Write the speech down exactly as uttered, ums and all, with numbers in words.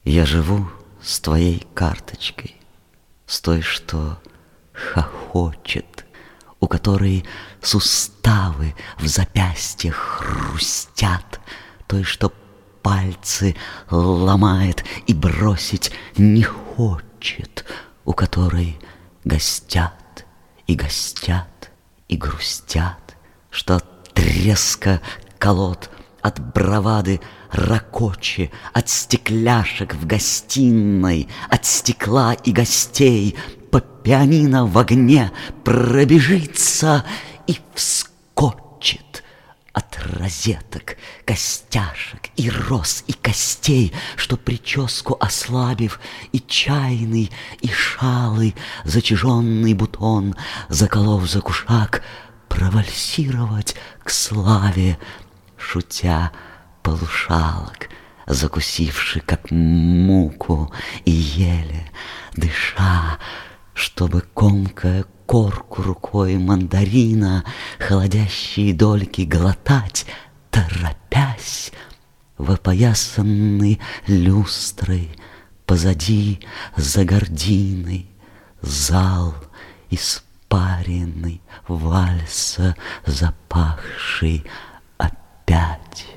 Я живу с твоей карточкой, с той, что хохочет, у которой суставы в запястьях хрустят, той, что пальцы ломает и бросить не хочет, у которой гостят и гостят и грустят, что от треска колод, от бравады ракоче, от стекляшек в гостиной, от стекла и гостей по пианино в огне пробежится и вскочит от розеток, костяшек и роз и костей, что прическу ослабив и чайный, и шалый зачаженный бутон, заколов за кушак, провальсировать к славе, шутя полушалок, закусивши как муку и еле дыша, чтобы, комкая корку рукой мандарина, холодящие дольки глотать, торопясь, в опоясанный люстрой позади за гординой зал испаренный вальса запахший опять.